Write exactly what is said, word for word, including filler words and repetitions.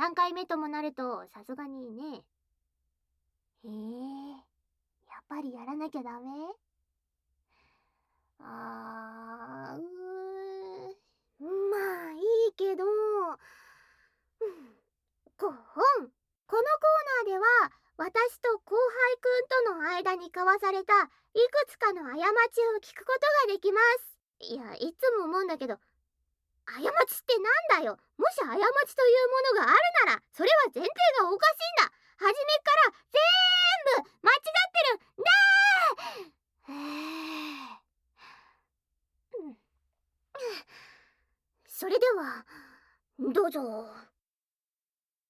さんかいめともなるとさすがにね。へえ、やっぱりやらなきゃダメ？あー、うーん、まあいいけど、うん、こ本このコーナーでは私と後輩くんとの間に交わされたいくつかの過ちを聞くことができます。いや、いつも思うんだけど、過ちってなんだよ。もし過ちというものがあるなら、それは前提がおかしいん